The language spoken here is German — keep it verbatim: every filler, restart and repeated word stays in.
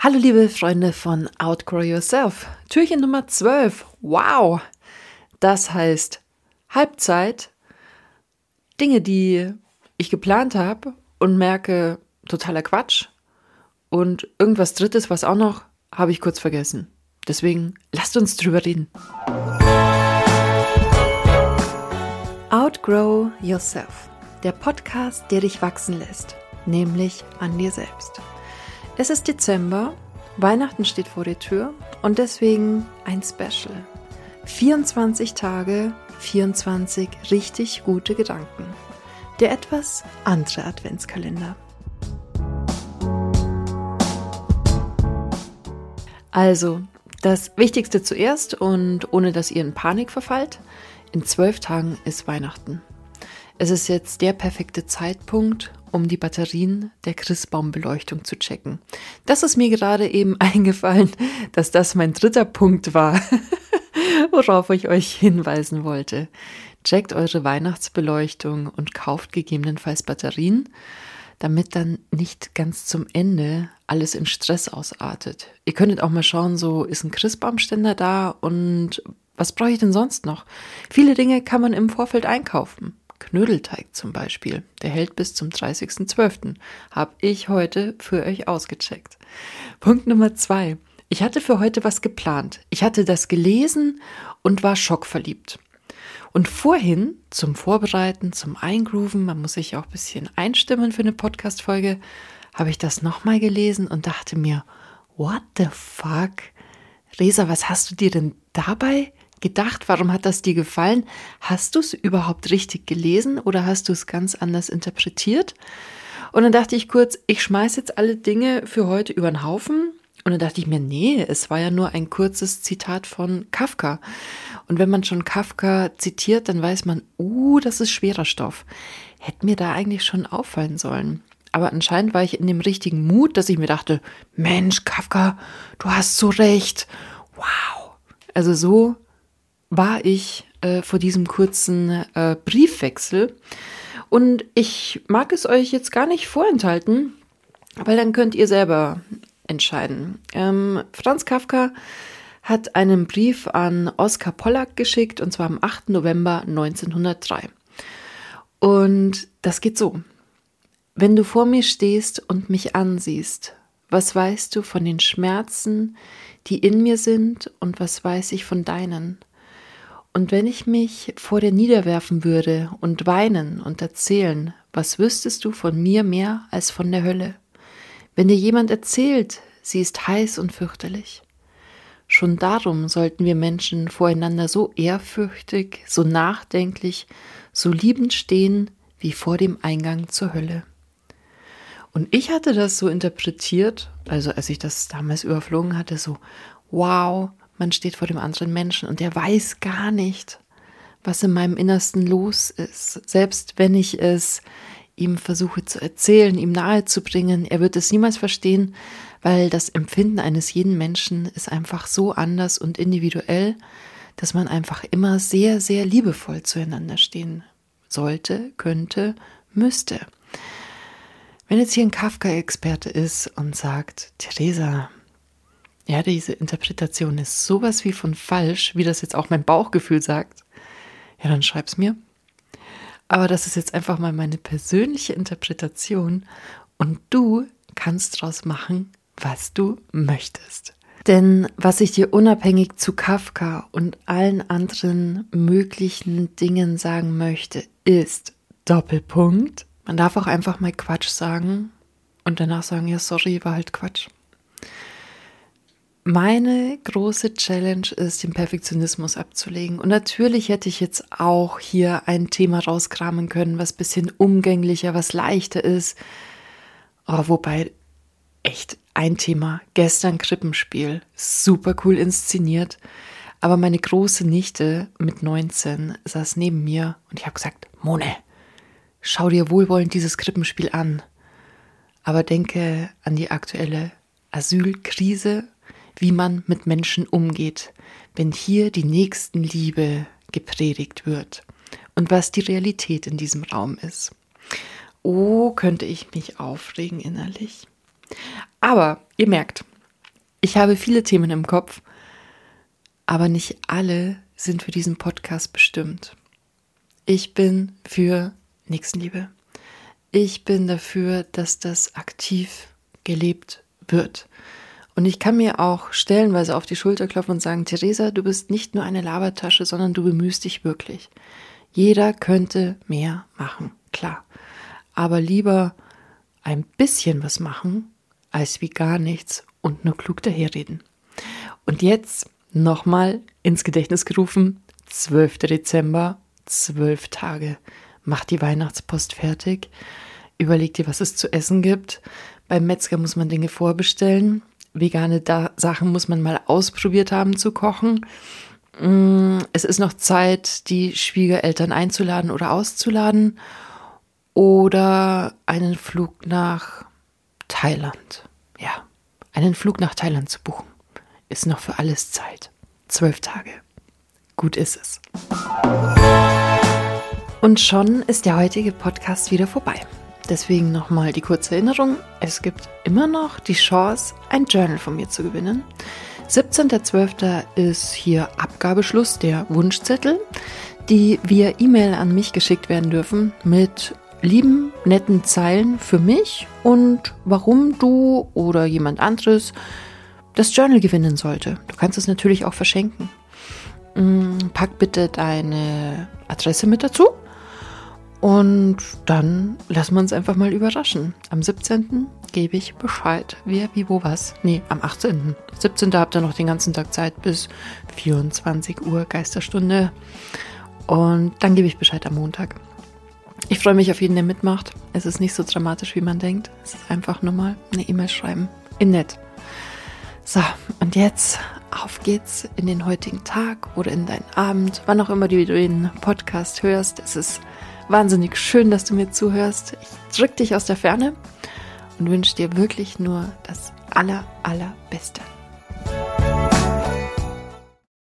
Hallo liebe Freunde von Outgrow Yourself. Türchen Nummer zwölf. Wow! Das heißt Halbzeit, Dinge, die ich geplant habe und merke, totaler Quatsch. Und irgendwas Drittes, was auch noch, habe ich kurz vergessen. Deswegen lasst uns drüber reden. Outgrow Yourself. Der Podcast, der dich wachsen lässt. Nämlich an dir selbst. Es ist Dezember, Weihnachten steht vor der Tür und deswegen ein Special. vierundzwanzig Tage, vierundzwanzig richtig gute Gedanken. Der etwas andere Adventskalender. Also, das Wichtigste zuerst und ohne dass ihr in Panik verfallt, in zwölf Tagen ist Weihnachten. Es ist jetzt der perfekte Zeitpunkt, um die Batterien der Christbaumbeleuchtung zu checken. Das ist mir gerade eben eingefallen, dass das mein dritter Punkt war, worauf ich euch hinweisen wollte. Checkt eure Weihnachtsbeleuchtung und kauft gegebenenfalls Batterien, damit dann nicht ganz zum Ende alles in Stress ausartet. Ihr könntet auch mal schauen, so ist ein Christbaumständer da und was brauche ich denn sonst noch? Viele Dinge kann man im Vorfeld einkaufen. Knödelteig zum Beispiel, der hält bis zum dreißigsten zwölften Habe ich heute für euch ausgecheckt. Punkt Nummer zwei. Ich hatte für heute was geplant. Ich hatte das gelesen und war schockverliebt. Und vorhin zum Vorbereiten, zum Eingrooven, man muss sich auch ein bisschen einstimmen für eine Podcast-Folge, habe ich das nochmal gelesen und dachte mir, what the fuck? Resa, was hast du dir denn dabei gedacht? Warum hat das dir gefallen? Hast du es überhaupt richtig gelesen oder hast du es ganz anders interpretiert? Und dann dachte ich kurz, ich schmeiße jetzt alle Dinge für heute über den Haufen. Und dann dachte ich mir, nee, es war ja nur ein kurzes Zitat von Kafka. Und wenn man schon Kafka zitiert, dann weiß man, uh, das ist schwerer Stoff. Hätte mir da eigentlich schon auffallen sollen. Aber anscheinend war ich in dem richtigen Mut, dass ich mir dachte, Mensch, Kafka, du hast so recht. Wow. Also so war ich äh, vor diesem kurzen äh, Briefwechsel. Und ich mag es euch jetzt gar nicht vorenthalten, weil dann könnt ihr selber entscheiden. Ähm, Franz Kafka hat einen Brief an Oskar Pollack geschickt, und zwar am achten November neunzehnhundertdrei. Und das geht so. Wenn du vor mir stehst und mich ansiehst, was weißt du von den Schmerzen, die in mir sind, und was weiß ich von deinen? Und wenn ich mich vor dir niederwerfen würde und weinen und erzählen, was wüsstest du von mir mehr als von der Hölle? Wenn dir jemand erzählt, sie ist heiß und fürchterlich. Schon darum sollten wir Menschen voreinander so ehrfürchtig, so nachdenklich, so liebend stehen, wie vor dem Eingang zur Hölle. Und ich hatte das so interpretiert, also als ich das damals überflogen hatte, so, wow, man steht vor dem anderen Menschen und der weiß gar nicht, was in meinem Innersten los ist. Selbst wenn ich es ihm versuche zu erzählen, ihm nahezubringen, er wird es niemals verstehen, weil das Empfinden eines jeden Menschen ist einfach so anders und individuell, dass man einfach immer sehr, sehr liebevoll zueinander stehen sollte, könnte, müsste. Wenn jetzt hier ein Kafka-Experte ist und sagt, Theresa, ja, diese Interpretation ist sowas wie von falsch, wie das jetzt auch mein Bauchgefühl sagt, ja, dann schreib's mir. Aber das ist jetzt einfach mal meine persönliche Interpretation und du kannst draus machen, was du möchtest. Denn was ich dir unabhängig zu Kafka und allen anderen möglichen Dingen sagen möchte, ist Doppelpunkt. Man darf auch einfach mal Quatsch sagen und danach sagen, ja, sorry, war halt Quatsch. Meine große Challenge ist, den Perfektionismus abzulegen. Und natürlich hätte ich jetzt auch hier ein Thema rauskramen können, was ein bisschen umgänglicher, was leichter ist. Oh, wobei, echt ein Thema. Gestern Krippenspiel. Super cool inszeniert. Aber meine große Nichte mit neunzehn saß neben mir und ich habe gesagt, Mone, schau dir wohlwollend dieses Krippenspiel an. Aber denke an die aktuelle Asylkrise, wie man mit Menschen umgeht, wenn hier die Nächstenliebe gepredigt wird und was die Realität in diesem Raum ist. Oh, könnte ich mich aufregen innerlich. Aber ihr merkt, Ich habe viele Themen im Kopf, aber nicht alle sind für diesen Podcast bestimmt. Ich bin für Nächstenliebe. Ich bin dafür, dass das aktiv gelebt wird. Und ich kann mir auch stellenweise auf die Schulter klopfen und sagen, Theresa, du bist nicht nur eine Labertasche, sondern du bemühst dich wirklich. Jeder könnte mehr machen, klar. Aber lieber ein bisschen was machen, als wie gar nichts und nur klug daherreden. Und jetzt nochmal ins Gedächtnis gerufen, zwölfter Dezember, zwölf Tage. Mach die Weihnachtspost fertig, überleg dir, was es zu essen gibt. Beim Metzger muss man Dinge vorbestellen. Vegane da- Sachen muss man mal ausprobiert haben zu kochen. Es ist noch Zeit, die Schwiegereltern einzuladen oder auszuladen. Oder einen Flug nach Thailand. Ja, einen Flug nach Thailand zu buchen. Ist noch für alles Zeit. Zwölf Tage. Gut ist es. Und schon ist der heutige Podcast wieder vorbei. Deswegen nochmal die kurze Erinnerung. Es gibt immer noch die Chance, ein Journal von mir zu gewinnen. siebzehnter zwölfter ist hier Abgabeschluss der Wunschzettel, die via E-Mail an mich geschickt werden dürfen mit lieben, netten Zeilen für mich und warum du oder jemand anderes das Journal gewinnen sollte. Du kannst es natürlich auch verschenken. Pack bitte deine Adresse mit dazu und dann lassen wir uns einfach mal überraschen. Am siebzehnten gebe ich Bescheid, wer, wie, wo, was. Nee, am achtzehnten siebzehnten habt ihr noch den ganzen Tag Zeit bis vierundzwanzig Uhr Geisterstunde und dann gebe ich Bescheid am Montag. Ich freue mich auf jeden, der mitmacht. Es ist nicht so dramatisch, wie man denkt. Es ist einfach nur mal eine E-Mail schreiben. In nett. So, und jetzt auf geht's in den heutigen Tag oder in deinen Abend, wann auch immer du den Podcast hörst. Es ist wahnsinnig schön, dass du mir zuhörst. Ich drück dich aus der Ferne und wünsche dir wirklich nur das aller, allerbeste.